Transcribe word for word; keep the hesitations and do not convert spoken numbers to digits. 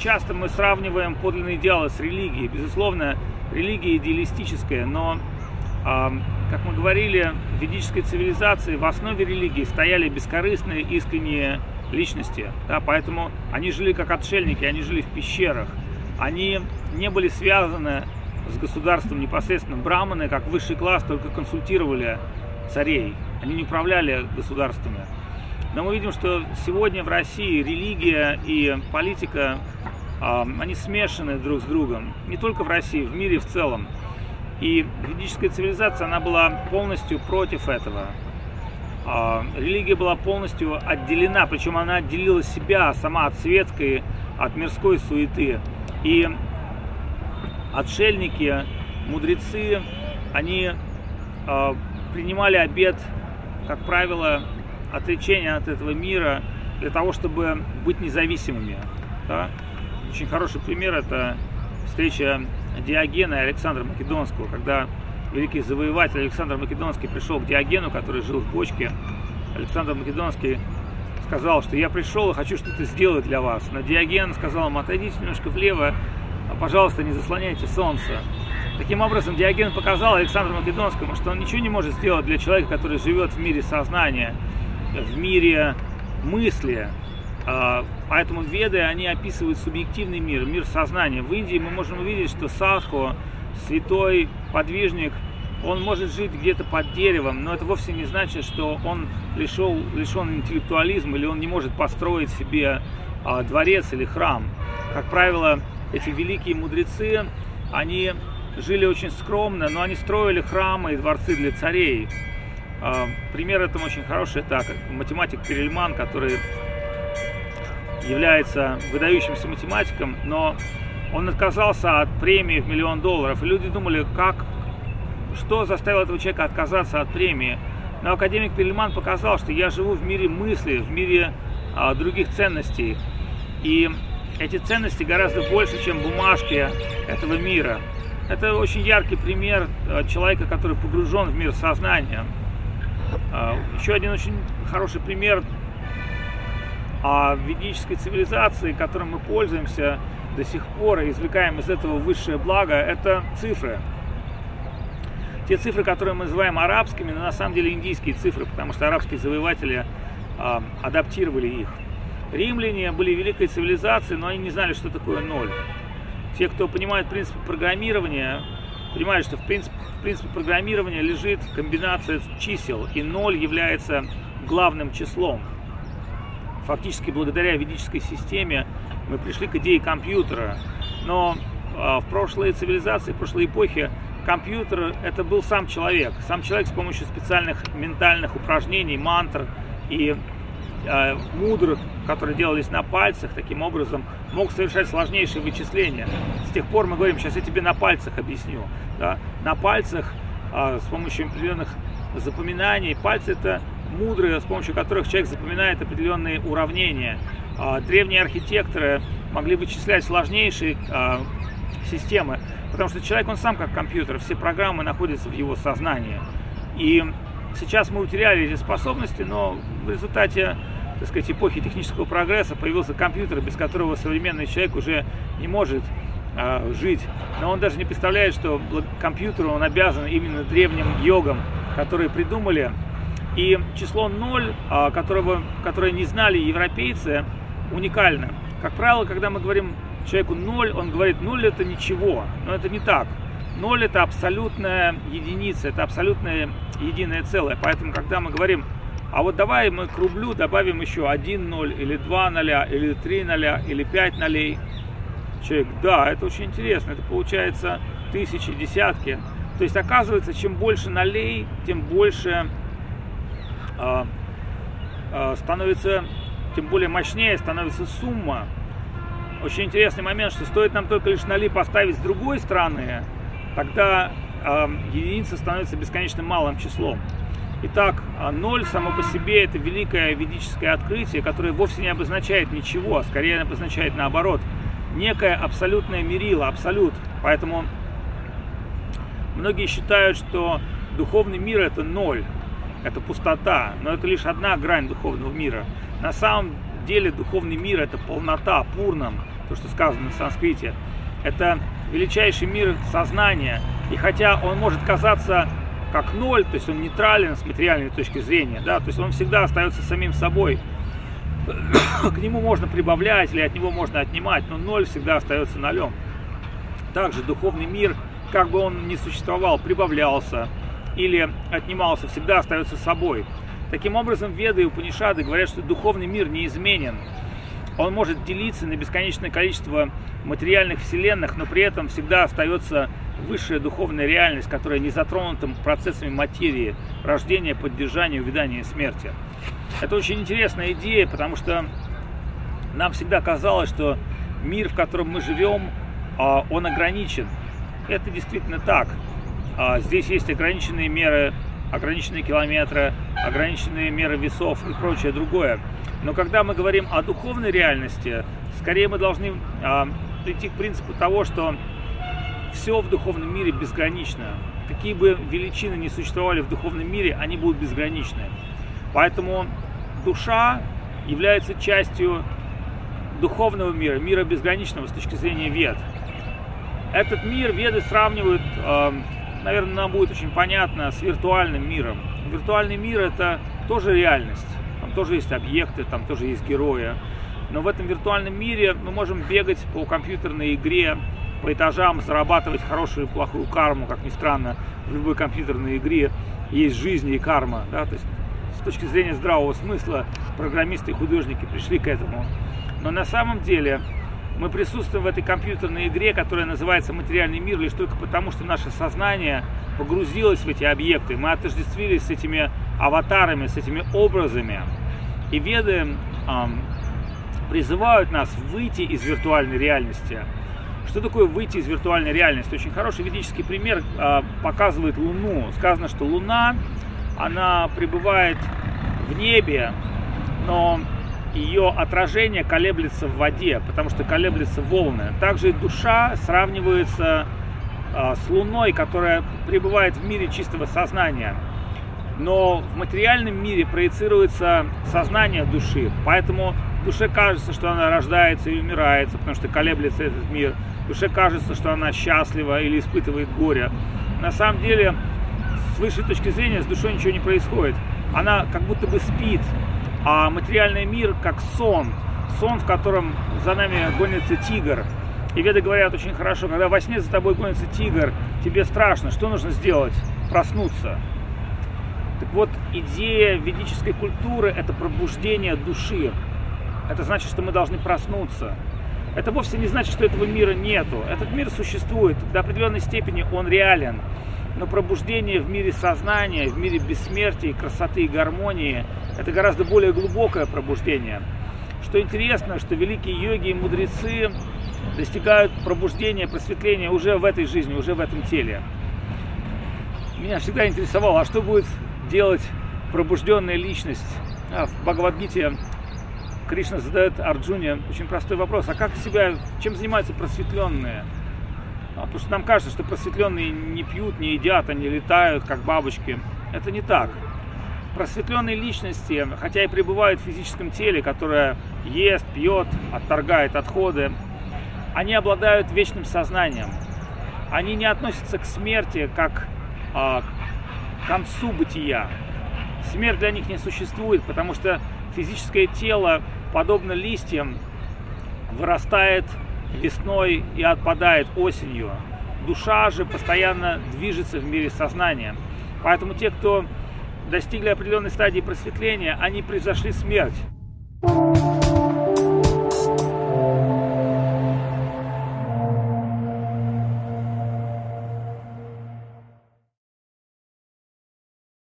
часто мы сравниваем подлинные идеалы с религией. Безусловно, религия идеалистическая, но, как мы говорили, в ведической цивилизации в основе религии стояли бескорыстные, искренние личности. Да, поэтому они жили как отшельники, они жили в пещерах. Они не были связаны с государством непосредственно. Браманы, как высший класс, только консультировали царей. Они не управляли государствами. Но мы видим, что сегодня в России религия и политика, э, они смешаны друг с другом. Не только в России, в мире в целом. И ведическая цивилизация, она была полностью против этого. Э, религия была полностью отделена, причем она отделила себя сама от светской, от мирской суеты. И отшельники, мудрецы, они э, принимали обет, как правило, отречения от этого мира для того, чтобы быть независимыми. Да? Очень хороший пример – это встреча Диогена и Александра Македонского, когда великий завоеватель Александр Македонский пришел к Диогену, который жил в бочке. Александр Македонский сказал, что я пришел и хочу что-то сделать для вас. Но Диоген сказал ему: отойдите немножко влево, пожалуйста, не заслоняйте солнце. Таким образом, Диоген показал Александру Македонскому, что он ничего не может сделать для человека, который живет в мире сознания, в мире мысли. Поэтому веды, они описывают субъективный мир, мир сознания. В Индии мы можем увидеть, что садху, святой подвижник, он может жить где-то под деревом, но это вовсе не значит, что он лишен, лишен интеллектуализма, или он не может построить себе дворец или храм. Как правило, эти великие мудрецы, они жили очень скромно, но они строили храмы и дворцы для царей. Пример этому очень хороший, это математик Перельман, который является выдающимся математиком, но он отказался от премии в миллион долларов. И люди думали, как, что заставило этого человека отказаться от премии. Но академик Перельман показал, что я живу в мире мысли, в мире а, других ценностей. И эти ценности гораздо больше, чем бумажки этого мира. Это очень яркий пример человека, который погружен в мир сознания. Еще один очень хороший пример о ведической цивилизации, которым мы пользуемся до сих пор и извлекаем из этого высшее благо, это цифры. Те цифры, которые мы называем арабскими, но на самом деле индийские цифры, потому что арабские завоеватели а, адаптировали их. Римляне были великой цивилизацией, но они не знали, что такое ноль. Те, кто понимает принцип программирования, понимают, что в принципе, в принципе программирования лежит комбинация чисел, и ноль является главным числом. Фактически, благодаря ведической системе мы пришли к идее компьютера. Но э, в прошлой цивилизации, в прошлой эпохе компьютер – это был сам человек. Сам человек с помощью специальных ментальных упражнений, мантр и э, мудр, которые делались на пальцах, таким образом мог совершать сложнейшие вычисления. С тех пор мы говорим, сейчас я тебе на пальцах объясню. Да? На пальцах э, с помощью определенных запоминаний. Пальцы – это мудрые, с помощью которых человек запоминает определенные уравнения. Древние архитекторы могли вычислять сложнейшие системы, потому что человек, он сам как компьютер, все программы находятся в его сознании. И сейчас мы утеряли эти способности, но в результате, так сказать, эпохи технического прогресса появился компьютер, без которого современный человек уже не может жить. Но он даже не представляет, что компьютеру он обязан именно древним йогам, которые придумали. И число ноль, которого, которое не знали европейцы, уникально. Как правило, когда мы говорим человеку ноль, он говорит, ноль это ничего. Но это не так. ноль это абсолютная единица, это абсолютное единое целое. Поэтому, когда мы говорим, а вот давай мы к рублю добавим еще один ноль, или два ноля, или три ноля, или пять нолей. Человек, да, это очень интересно, это получается тысячи, десятки. То есть, оказывается, чем больше нолей, тем больше э, э, становится, тем более мощнее становится сумма. Очень интересный момент, что стоит нам только лишь ноли поставить с другой стороны, тогда э, единица становится бесконечно малым числом. Итак, ноль само по себе это великое ведическое открытие, которое вовсе не обозначает ничего, а скорее обозначает наоборот. Некое абсолютное мерило, абсолют. Поэтому многие считают, что духовный мир это ноль, это пустота, но это лишь одна грань духовного мира. На самом деле духовный мир это полнота, пурнам, то, что сказано на санскрите. Это величайший мир сознания. И хотя он может казаться как ноль, то есть он нейтрален с материальной точки зрения, да, то есть он всегда остается самим собой. К нему можно прибавлять или от него можно отнимать, но ноль всегда остается нулем. Также духовный мир, как бы он ни существовал, прибавлялся или отнимался, всегда остается собой. Таким образом, Веды и Упанишады говорят, что духовный мир неизменен. Он может делиться на бесконечное количество материальных вселенных, но при этом всегда остается высшая духовная реальность, которая не затронута процессами материи, рождения, поддержания, увядания и смерти. Это очень интересная идея, потому что нам всегда казалось, что мир, в котором мы живем, он ограничен. Это действительно так. Здесь есть ограниченные меры, ограниченные километры, ограниченные меры весов и прочее другое. Но когда мы говорим о духовной реальности, скорее мы должны прийти к принципу того, что все в духовном мире безгранично. Какие бы величины ни существовали в духовном мире, они будут безграничны. Поэтому душа является частью духовного мира, мира безграничного с точки зрения Вед. Этот мир Веды сравнивают, наверное, нам будет очень понятно, с виртуальным миром. Виртуальный мир – это тоже реальность. Там тоже есть объекты, там тоже есть герои. Но в этом виртуальном мире мы можем бегать по компьютерной игре, по этажам, зарабатывать хорошую и плохую карму. Как ни странно, в любой компьютерной игре есть жизнь и карма. Да? То есть, с точки зрения здравого смысла программисты и художники пришли к этому. Но на самом деле мы присутствуем в этой компьютерной игре, которая называется материальный мир, лишь только потому, что наше сознание погрузилось в эти объекты. Мы отождествились с этими аватарами, с этими образами. И Веды эм, призывают нас выйти из виртуальной реальности. Что такое выйти из виртуальной реальности? Очень хороший ведический пример э, показывает Луну. Сказано, что Луна, она пребывает в небе, но ее отражение колеблется в воде, потому что колеблются волны. Также и душа сравнивается э, с Луной, которая пребывает в мире чистого сознания. Но в материальном мире проецируется сознание души, поэтому душе кажется, что она рождается и умирает, потому что колеблется этот мир. Душе кажется, что она счастлива или испытывает горе. На самом деле, с высшей точки зрения, с душой ничего не происходит. Она как будто бы спит, а материальный мир как сон. Сон, в котором за нами гонится тигр. И Веды говорят очень хорошо, когда во сне за тобой гонится тигр, тебе страшно. Что нужно сделать? Проснуться. Так вот, идея ведической культуры – это пробуждение души. Это значит, что мы должны проснуться. Это вовсе не значит, что этого мира нету. Этот мир существует, до определенной степени он реален. Но пробуждение в мире сознания, в мире бессмертия, красоты и гармонии – это гораздо более глубокое пробуждение. Что интересно, что великие йоги и мудрецы достигают пробуждения, просветления уже в этой жизни, уже в этом теле. Меня всегда интересовало, а что будет делать пробужденная личность? А, в Бхагавад-гите Кришна задает Арджуне очень простой вопрос. А как себя, чем занимаются просветленные? А, потому что нам кажется, что просветленные не пьют, не едят, они летают, как бабочки. Это не так. Просветленные личности, хотя и пребывают в физическом теле, которое ест, пьет, отторгает отходы, они обладают вечным сознанием. Они не относятся к смерти как а, к концу бытия. Смерть для них не существует, потому что физическое тело, подобно листьям, вырастает весной и отпадает осенью. Душа же постоянно движется в мире сознания. Поэтому те, кто достигли определенной стадии просветления, они превзошли смерть.